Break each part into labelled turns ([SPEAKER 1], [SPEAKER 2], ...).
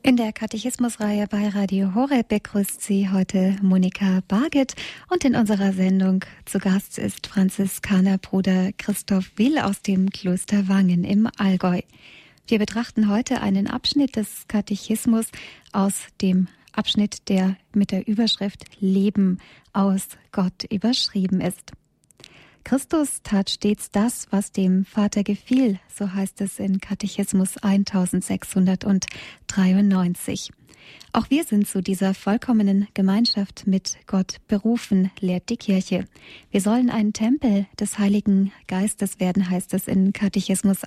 [SPEAKER 1] In der Katechismusreihe bei Radio Horeb begrüßt Sie heute Monika Barget und in unserer Sendung zu Gast ist Franziskanerbruder Christoph Will aus dem Kloster Wangen im Allgäu. Wir betrachten heute einen Abschnitt des Katechismus aus dem Abschnitt, der mit der Überschrift Leben aus Gott überschrieben ist. Christus tat stets das, was dem Vater gefiel, so heißt es in Katechismus 1693. Auch wir sind zu dieser vollkommenen Gemeinschaft mit Gott berufen, lehrt die Kirche. Wir sollen ein Tempel des Heiligen Geistes werden, heißt es in Katechismus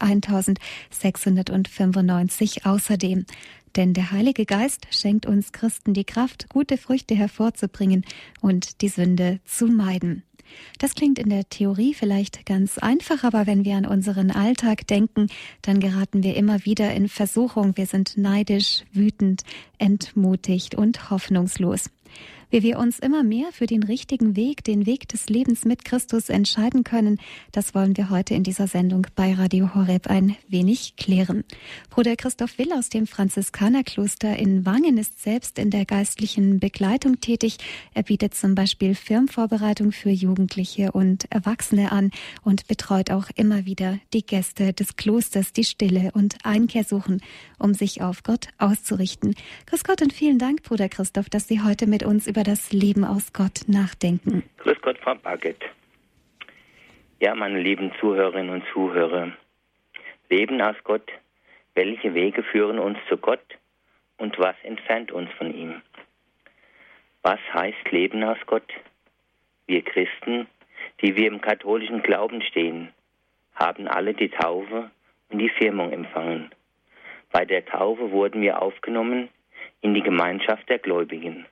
[SPEAKER 1] 1695 außerdem. Denn der Heilige Geist schenkt uns Christen die Kraft, gute Früchte hervorzubringen und die Sünde zu meiden. Das klingt in der Theorie vielleicht ganz einfach, aber wenn wir an unseren Alltag denken, dann geraten wir immer wieder in Versuchung. Wir sind neidisch, wütend, entmutigt und hoffnungslos. Wie wir uns immer mehr für den richtigen Weg, den Weg des Lebens mit Christus entscheiden können, das wollen wir heute in dieser Sendung bei Radio Horeb ein wenig klären. Bruder Christoph Will aus dem Franziskanerkloster in Wangen ist selbst in der geistlichen Begleitung tätig. Er bietet zum Beispiel Firmenvorbereitung für Jugendliche und Erwachsene an und betreut auch immer wieder die Gäste des Klosters, die Stille und Einkehr suchen, um sich auf Gott auszurichten. Grüß Gott und vielen Dank, Bruder Christoph, dass Sie heute mit uns über das Leben aus Gott nachdenken.
[SPEAKER 2] Grüß Gott, Frau Barget. Ja, meine lieben Zuhörerinnen und Zuhörer, Leben aus Gott, welche Wege führen uns zu Gott und was entfernt uns von ihm? Was heißt Leben aus Gott? Wir Christen, die wir im katholischen Glauben stehen, haben alle die Taufe und die Firmung empfangen. Bei der Taufe wurden wir aufgenommen in die Gemeinschaft der Gläubigen.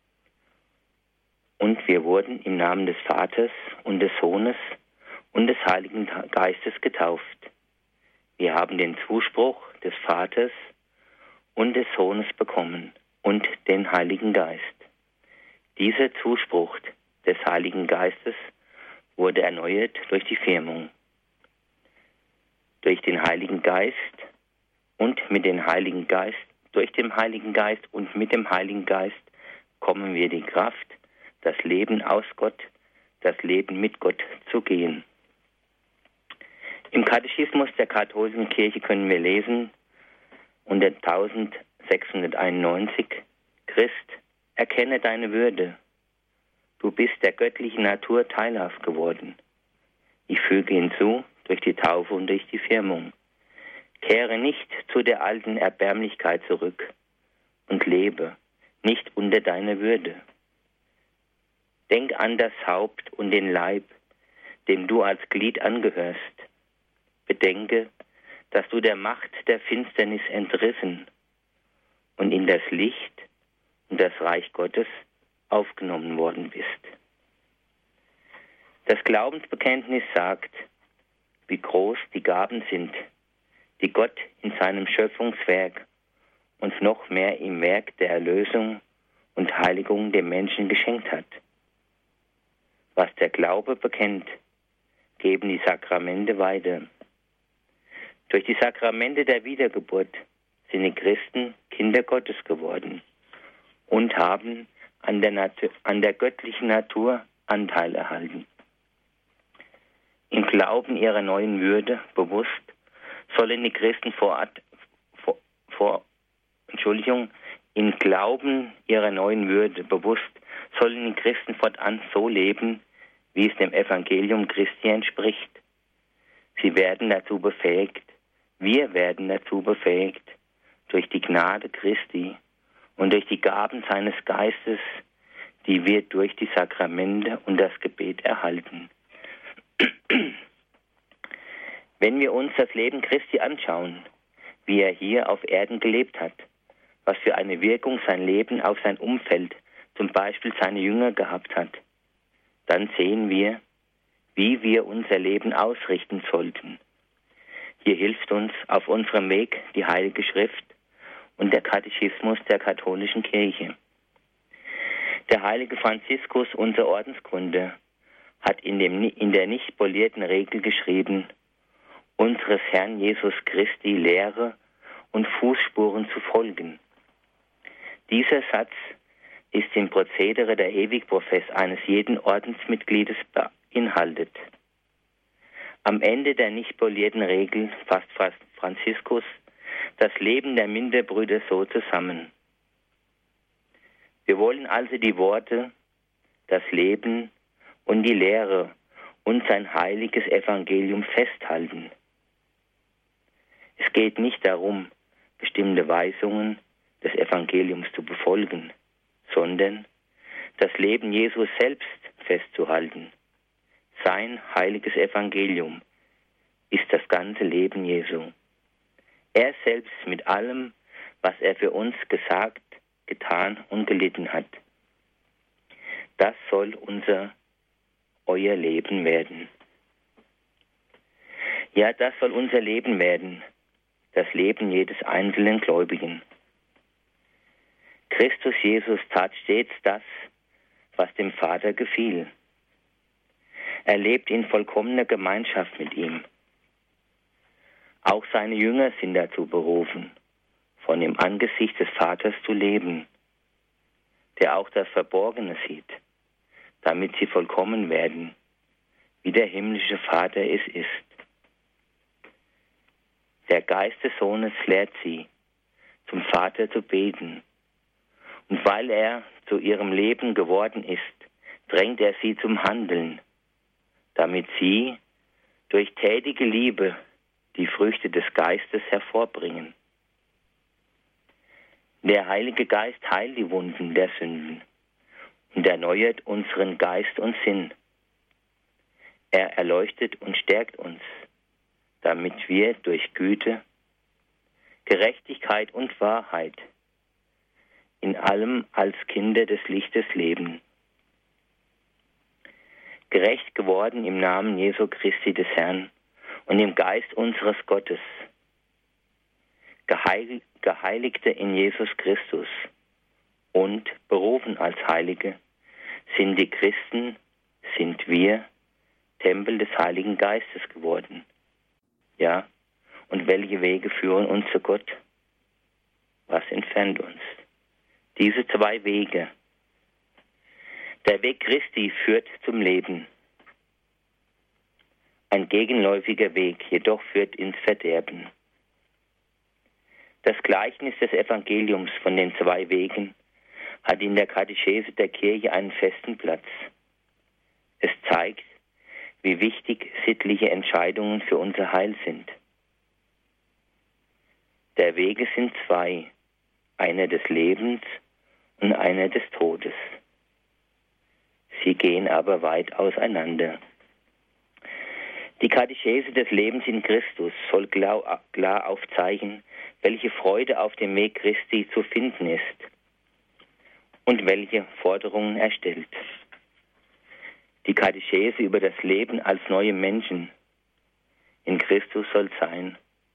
[SPEAKER 2] Und wir wurden im Namen des Vaters und des Sohnes und des Heiligen Geistes getauft. Wir haben den Zuspruch des Vaters und des Sohnes bekommen und den Heiligen Geist. Dieser Zuspruch des Heiligen Geistes wurde erneuert durch die Firmung. Durch den Heiligen Geist und mit dem Heiligen Geist, durch den Heiligen Geist und mit dem Heiligen Geist kommen wir die Kraft, das Leben aus Gott, das Leben mit Gott zu gehen. Im Katechismus der katholischen Kirche können wir lesen, unter 1691, Christ, erkenne deine Würde. Du bist der göttlichen Natur teilhaft geworden. Ich füge hinzu, durch die Taufe und durch die Firmung. Kehre nicht zu der alten Erbärmlichkeit zurück und lebe nicht unter deiner Würde. Denk an das Haupt und den Leib, dem du als Glied angehörst. Bedenke, dass du der Macht der Finsternis entrissen und in das Licht und das Reich Gottes aufgenommen worden bist. Das Glaubensbekenntnis sagt, wie groß die Gaben sind, die Gott in seinem Schöpfungswerk und noch mehr im Werk der Erlösung und Heiligung dem Menschen geschenkt hat. Was der Glaube bekennt, geben die Sakramente weiter. Durch die Sakramente der Wiedergeburt sind die Christen Kinder Gottes geworden und haben an der göttlichen Natur Anteil erhalten. Im Glauben ihrer neuen Würde bewusst sollen die Christen im Glauben ihrer neuen Würde bewusst sollen die Christen fortan so leben, wie es dem Evangelium Christi entspricht. Wir werden dazu befähigt, durch die Gnade Christi und durch die Gaben seines Geistes, die wir durch die Sakramente und das Gebet erhalten. Wenn wir uns das Leben Christi anschauen, wie er hier auf Erden gelebt hat, was für eine Wirkung sein Leben auf sein Umfeld, zum Beispiel seine Jünger, gehabt hat, dann sehen wir, wie wir unser Leben ausrichten sollten. Hier hilft uns auf unserem Weg die Heilige Schrift und der Katechismus der katholischen Kirche. Der heilige Franziskus, unser Ordensgründer, hat in der nicht polierten Regel geschrieben, unseres Herrn Jesus Christi Lehre und Fußspuren zu folgen Dieser Satz ist im Prozedere der Ewigprofess eines jeden Ordensmitgliedes beinhaltet. Am Ende der nicht polierten Regel fasst Franziskus das Leben der Minderbrüder so zusammen. Wir wollen also die Worte, das Leben und die Lehre und sein heiliges Evangelium festhalten. Es geht nicht darum, bestimmte Weisungen des Evangeliums zu befolgen, sondern das Leben Jesus selbst festzuhalten. Sein heiliges Evangelium ist das ganze Leben Jesu. Er selbst mit allem, was er für uns gesagt, getan und gelitten hat. Das soll euer Leben werden. Ja, das soll unser Leben werden, das Leben jedes einzelnen Gläubigen. Christus Jesus tat stets das, was dem Vater gefiel. Er lebt in vollkommener Gemeinschaft mit ihm. Auch seine Jünger sind dazu berufen, von dem Angesicht des Vaters zu leben, der auch das Verborgene sieht, damit sie vollkommen werden, wie der himmlische Vater es ist. Der Geist des Sohnes lehrt sie, zum Vater zu beten. Und weil er zu ihrem Leben geworden ist, drängt er sie zum Handeln, damit sie durch tätige Liebe die Früchte des Geistes hervorbringen. Der Heilige Geist heilt die Wunden der Sünden und erneuert unseren Geist und Sinn. Er erleuchtet und stärkt uns, damit wir durch Güte, Gerechtigkeit und Wahrheit in allem als Kinder des Lichtes leben. Gerecht geworden im Namen Jesu Christi des Herrn und im Geist unseres Gottes, Geheiligte in Jesus Christus und berufen als Heilige, sind die Christen, sind wir Tempel des Heiligen Geistes geworden. Ja, und welche Wege führen uns zu Gott? Was entfernt uns? Diese zwei Wege. Der Weg Christi führt zum Leben. Ein gegenläufiger Weg jedoch führt ins Verderben. Das Gleichnis des Evangeliums von den zwei Wegen hat in der Katechese der Kirche einen festen Platz. Es zeigt, wie wichtig sittliche Entscheidungen für unser Heil sind. Der Wege sind zwei, einer des Lebens und einer des Todes. Sie gehen aber weit auseinander. Die Katechese des Lebens in Christus soll klar aufzeigen, welche Freude auf dem Weg Christi zu finden ist und welche Forderungen er stellt. Die Katechese über das Leben als neue Menschen in Christus soll sein,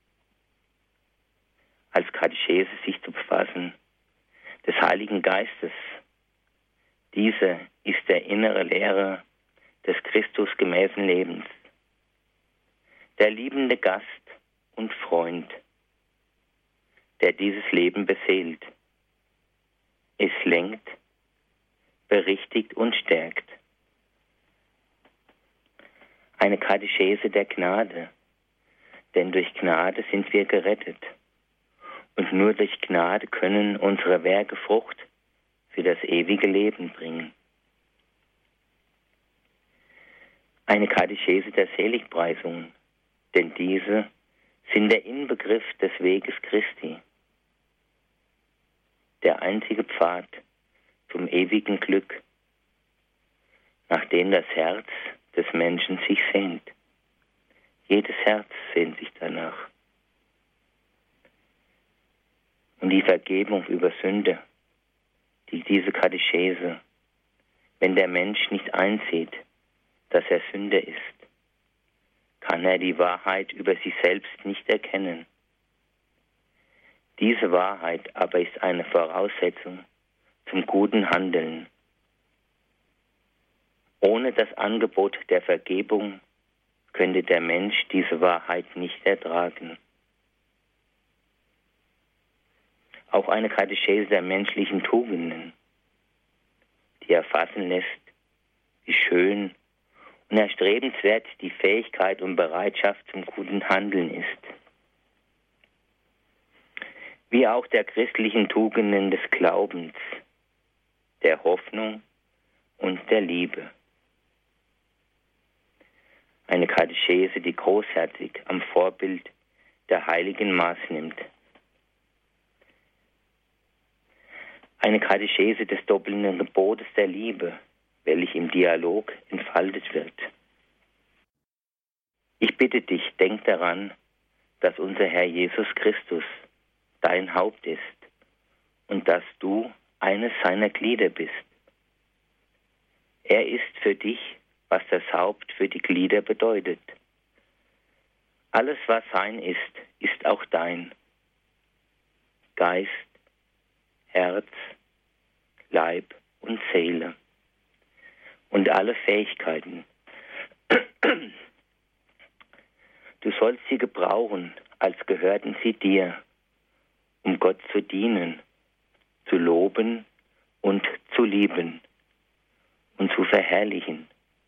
[SPEAKER 2] als Katechese sich zu befassen, des Heiligen Geistes. Dieser ist der innere Lehrer des Christusgemäßen Lebens, der liebende Gast und Freund, der dieses Leben beseelt. Es lenkt, berichtigt und stärkt. Eine Katechese der Gnade, denn durch Gnade sind wir gerettet. Und nur durch Gnade können unsere Werke Frucht für das ewige Leben bringen. Eine Katechese der Seligpreisungen, denn diese sind der Inbegriff des Weges Christi, der einzige Pfad zum ewigen Glück, nach dem das Herz des Menschen sich sehnt. Jedes Herz sehnt sich danach. Und die Vergebung über Sünde, diese Katechese, wenn der Mensch nicht einsieht, dass er Sünder ist, kann er die Wahrheit über sich selbst nicht erkennen. Diese Wahrheit aber ist eine Voraussetzung zum guten Handeln. Ohne das Angebot der Vergebung könnte der Mensch diese Wahrheit nicht ertragen. auch eine Katechese der menschlichen Tugenden, die erfassen lässt, wie schön und erstrebenswert die Fähigkeit und Bereitschaft zum guten Handeln ist. Wie auch der christlichen Tugenden des Glaubens, der Hoffnung und der Liebe. Eine Katechese, die großherzig am Vorbild der Heiligen Maß nimmt. Eine Katechese des doppelnden Gebotes der Liebe, welche im Dialog entfaltet wird. Ich bitte dich, denk daran, dass unser Herr Jesus Christus dein Haupt ist und dass du eines seiner Glieder bist. Er ist für dich, was das Haupt für die Glieder bedeutet. Alles, was sein ist, ist auch dein. Geist, Herz, Leib und Seele und alle Fähigkeiten. Du sollst sie gebrauchen, als gehörten sie dir, um Gott zu dienen, zu loben und zu lieben und zu verherrlichen.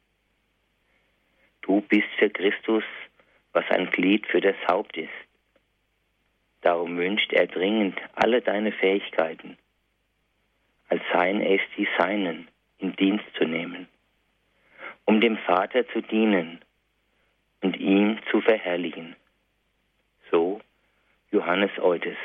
[SPEAKER 2] Du bist für Christus, was ein Glied für das Haupt ist. Darum wünscht er dringend alle deine Fähigkeiten, als seien es die Seinen, in Dienst zu nehmen, um dem Vater zu dienen und ihm zu verherrlichen. So Johannes Eudes.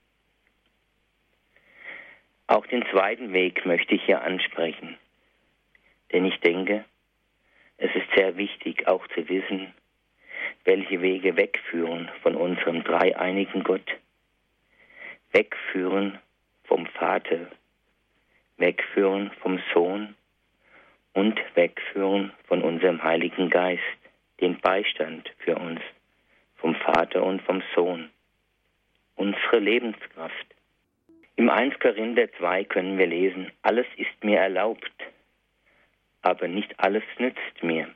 [SPEAKER 2] Auch den zweiten Weg möchte ich hier ansprechen, denn ich denke, es ist sehr wichtig auch zu wissen, welche Wege wegführen von unserem dreieinigen Gott, wegführen vom Vater, wegführen vom Sohn und wegführen von unserem Heiligen Geist, den Beistand für uns, vom Vater und vom Sohn, unsere Lebenskraft. Im 1. Korinther 2 können wir lesen, alles ist mir erlaubt, aber nicht alles nützt mir.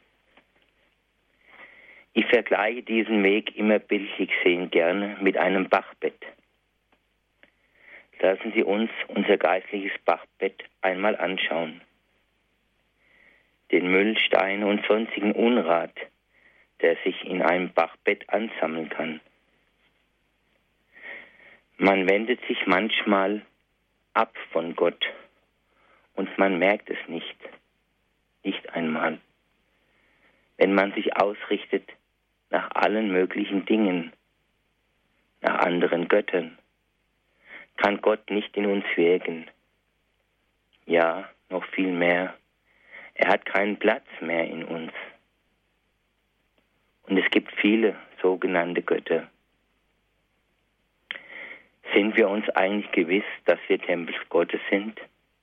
[SPEAKER 2] Ich vergleiche diesen Weg immer bildlich sehen gerne mit einem Bachbett. Lassen Sie uns unser geistliches Bachbett einmal anschauen. Den Müll, Steine und sonstigen Unrat, der sich in einem Bachbett ansammeln kann. Man wendet sich manchmal ab von Gott und man merkt es nicht einmal, wenn man sich ausrichtet nach allen möglichen Dingen, nach anderen Göttern, kann Gott nicht in uns wirken. Ja, noch viel mehr, er hat keinen Platz mehr in uns. Und es gibt viele sogenannte Götter. Sind wir uns eigentlich gewiss, dass wir Tempel Gottes sind?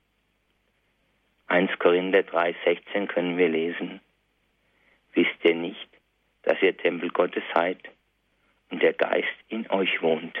[SPEAKER 2] 1. Korinther 3,16 können wir lesen. Wisst ihr nicht, dass ihr Tempel Gottes seid und der Geist in euch wohnt?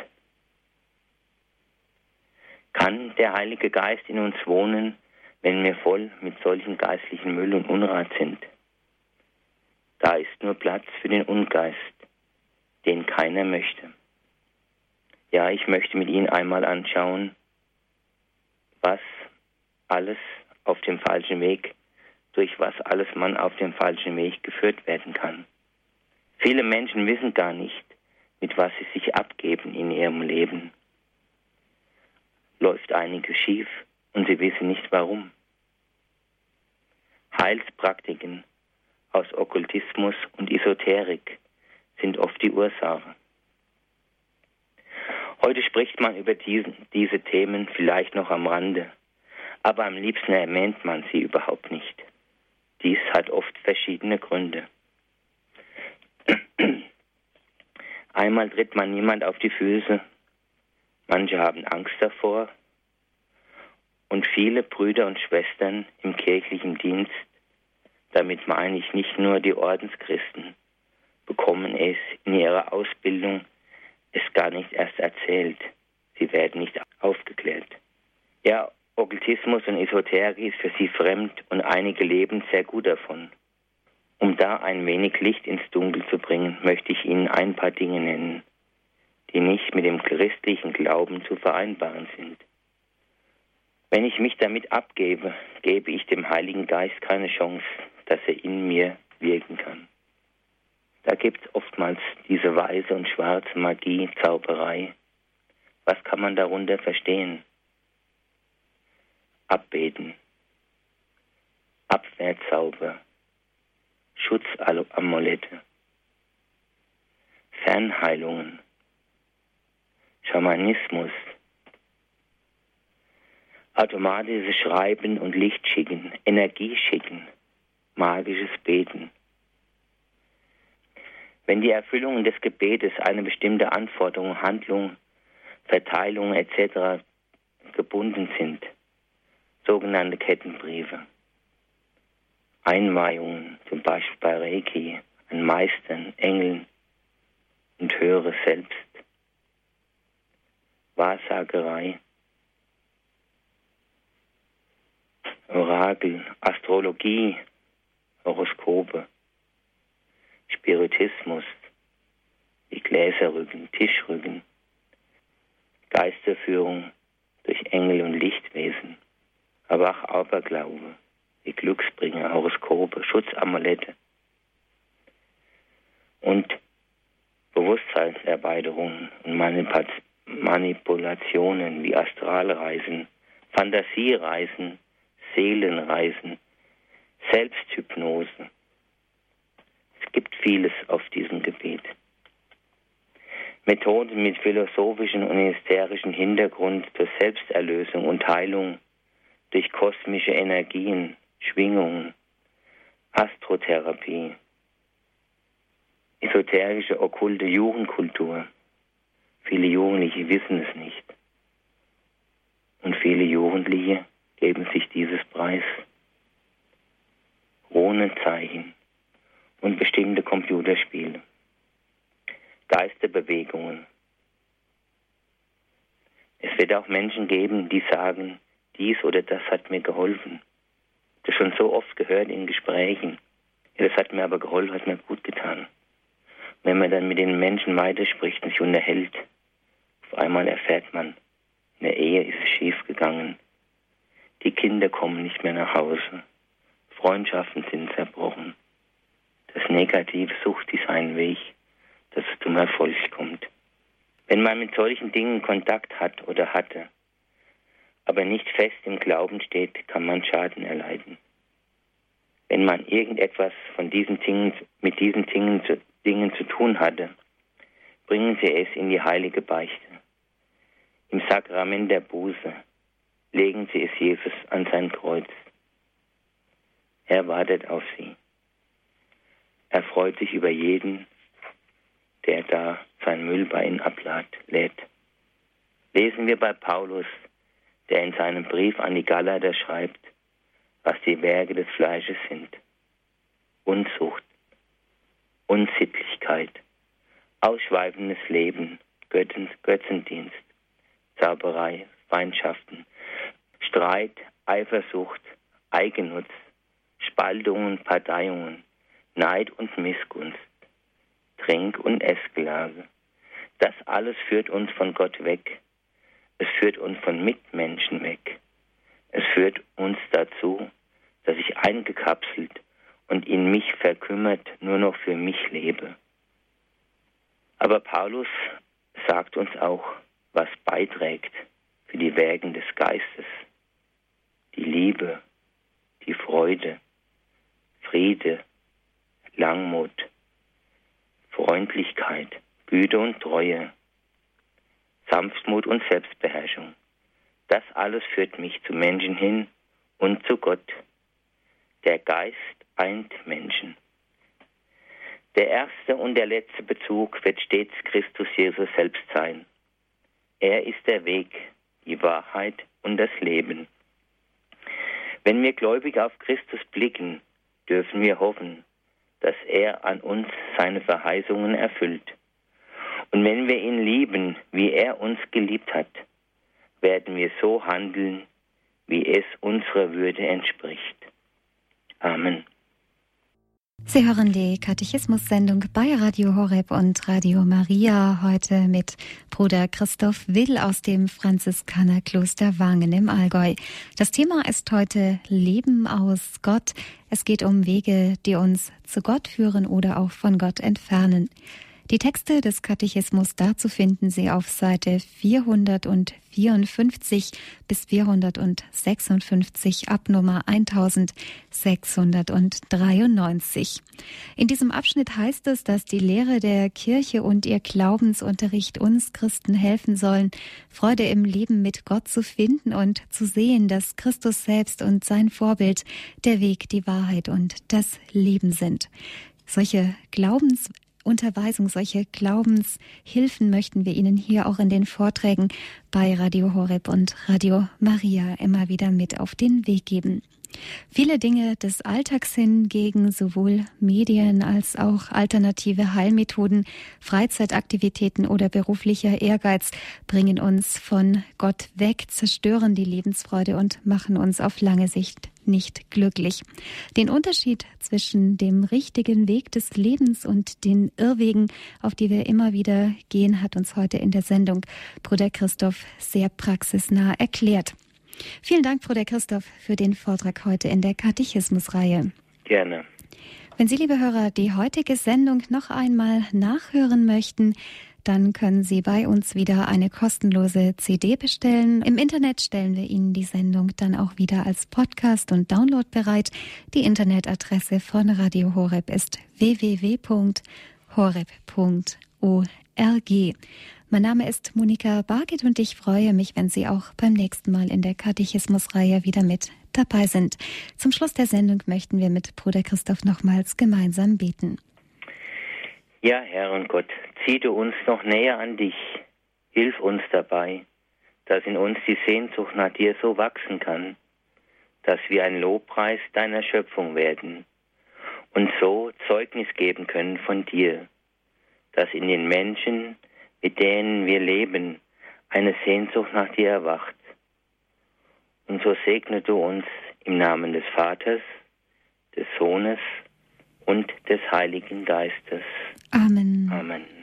[SPEAKER 2] Kann der Heilige Geist in uns wohnen, wenn wir voll mit solchen geistlichen Müll und Unrat sind? Da ist nur Platz für den Ungeist, den keiner möchte. Ja, ich möchte mit Ihnen einmal anschauen, was alles auf dem falschen Weg, durch was alles man auf dem falschen Weg geführt werden kann. Viele Menschen wissen gar nicht, mit was sie sich abgeben in ihrem Leben. Läuft einiges schief und sie wissen nicht warum. Heilspraktiken aus Okkultismus und Esoterik sind oft die Ursache. Heute spricht man über diese Themen vielleicht noch am Rande, aber am liebsten erwähnt man sie überhaupt nicht. Dies hat oft verschiedene Gründe. Einmal tritt man niemand auf die Füße, manche haben Angst davor und viele Brüder und Schwestern im kirchlichen Dienst, damit meine ich nicht nur die Ordenschristen, bekommen es in ihrer Ausbildung es gar nicht erst erzählt. Sie werden nicht aufgeklärt. Ja, Okkultismus und Esoterik ist für sie fremd und einige leben sehr gut davon. Um da ein wenig Licht ins Dunkel zu bringen, möchte ich Ihnen ein paar Dinge nennen, die nicht mit dem christlichen Glauben zu vereinbaren sind. Wenn ich mich damit abgebe, gebe ich dem Heiligen Geist keine Chance, dass er in mir wirken kann. Da gibt es oftmals diese weiße und schwarze Magie, Zauberei. Was kann man darunter verstehen? Abbeten, Abwehrzauber, Schutzamulette, Fernheilungen, Schamanismus, automatisches Schreiben und Licht schicken, Energie schicken, magisches Beten. Wenn die Erfüllung des Gebetes eine bestimmte Anforderung, Handlung, Verteilung etc. gebunden sind, sogenannte Kettenbriefe, Einweihungen, zum Beispiel bei Reiki, an Meistern, Engeln und höhere Selbst, Wahrsagerei, Orakel, Astrologie, Horoskope, Spiritismus, wie Gläserrücken, Tischrücken, Geisterführung durch Engel und Lichtwesen, aber auch Aberglaube, wie Glücksbringer, Horoskope, Schutzamulette und Bewusstseinserweiterungen und Manipulationen wie Astralreisen, Fantasiereisen, Seelenreisen, Selbsthypnose. Es gibt vieles auf diesem Gebiet. Methoden mit philosophischen und hysterischen Hintergrund zur Selbsterlösung und Heilung durch kosmische Energien, Schwingungen, Astrotherapie, esoterische, okkulte Jugendkultur. Viele Jugendliche wissen es nicht. Und viele Jugendliche geben sich dieses Preis. Runenzeichen und bestimmte Computerspiele. Geisterbewegungen. Es wird auch Menschen geben, die sagen, dies oder das hat mir geholfen. Das schon so oft gehört in Gesprächen. Ja, das hat mir aber geholfen, hat mir gut getan. Wenn man dann mit den Menschen weiterspricht und sich unterhält, auf einmal erfährt man, in der Ehe ist es schief gegangen. Die Kinder kommen nicht mehr nach Hause. Freundschaften sind zerbrochen. Das Negative sucht sich seinen Weg, dass es zum Erfolg kommt. Wenn man mit solchen Dingen Kontakt hat oder hatte, aber nicht fest im Glauben steht, kann man Schaden erleiden. Wenn man irgendetwas von diesen Dingen, mit diesen Dingen zu tun hatte, bringen Sie es in die heilige Beichte. Im Sakrament der Buße legen Sie es Jesus an sein Kreuz. Er wartet auf Sie. Er freut sich über jeden, der da sein Müll bei Ihnen ablädt. Lesen wir bei Paulus, der in seinem Brief an die Galater schreibt, was die Werke des Fleisches sind. Unzucht, Unsittlichkeit, ausschweifendes Leben, Götzendienst, Zauberei, Feindschaften, Streit, Eifersucht, Eigennutz, Spaltungen, Parteiungen, Neid und Missgunst, Trink- und Essgelage. Das alles führt uns von Gott weg. Es führt uns von Mitmenschen weg. Es führt uns dazu, dass ich eingekapselt und in mich verkümmert nur noch für mich lebe. Aber Paulus sagt uns auch, was beiträgt für die Werke des Geistes. Die Liebe, die Freude, Friede, Langmut, Freundlichkeit, Güte und Treue, Sanftmut und Selbstbeherrschung. Das alles führt mich zu Menschen hin und zu Gott. Der Geist eint Menschen. Der erste und der letzte Bezug wird stets Christus Jesus selbst sein. Er ist der Weg, die Wahrheit und das Leben. Wenn wir gläubig auf Christus blicken, dürfen wir hoffen, dass er an uns seine Verheißungen erfüllt. Und wenn wir ihn lieben, wie er uns geliebt hat, werden wir so handeln, wie es unserer Würde entspricht. Amen.
[SPEAKER 1] Sie hören die Katechismus-Sendung bei Radio Horeb und Radio Maria, heute mit Bruder Christoph Will aus dem Franziskanerkloster Wangen im Allgäu. Das Thema ist heute Leben aus Gott. Es geht um Wege, die uns zu Gott führen oder auch von Gott entfernen. Die Texte des Katechismus dazu finden Sie auf Seite 454 bis 456 ab Nummer 1693. In diesem Abschnitt heißt es, dass die Lehre der Kirche und ihr Glaubensunterricht uns Christen helfen sollen, Freude im Leben mit Gott zu finden und zu sehen, dass Christus selbst und sein Vorbild der Weg, die Wahrheit und das Leben sind. Solche solche Glaubenshilfen möchten wir Ihnen hier auch in den Vorträgen bei Radio Horeb und Radio Maria immer wieder mit auf den Weg geben. Viele Dinge des Alltags hingegen, sowohl Medien als auch alternative Heilmethoden, Freizeitaktivitäten oder beruflicher Ehrgeiz, bringen uns von Gott weg, zerstören die Lebensfreude und machen uns auf lange Sicht nicht glücklich. Den Unterschied zwischen dem richtigen Weg des Lebens und den Irrwegen, auf die wir immer wieder gehen, hat uns heute in der Sendung Bruder Christoph sehr praxisnah erklärt. Vielen Dank, Bruder Christoph, für den Vortrag heute in der Katechismusreihe.
[SPEAKER 2] Gerne.
[SPEAKER 1] Wenn Sie, liebe Hörer, die heutige Sendung noch einmal nachhören möchten, dann können Sie bei uns wieder eine kostenlose CD bestellen. Im Internet stellen wir Ihnen die Sendung dann auch wieder als Podcast und Download bereit. Die Internetadresse von Radio Horeb ist www.horeb.org. Mein Name ist Monika Barget und ich freue mich, wenn Sie auch beim nächsten Mal in der Katechismusreihe wieder mit dabei sind. Zum Schluss der Sendung möchten wir mit Bruder Christoph nochmals gemeinsam beten.
[SPEAKER 2] Ja, Herr und Gott, zieh du uns noch näher an dich. Hilf uns dabei, dass in uns die Sehnsucht nach dir so wachsen kann, dass wir ein Lobpreis deiner Schöpfung werden und so Zeugnis geben können von dir, dass in den Menschen, mit denen wir leben, eine Sehnsucht nach dir erwacht. Und so segne du uns im Namen des Vaters, des Sohnes und des Heiligen Geistes.
[SPEAKER 1] Amen.
[SPEAKER 2] Amen.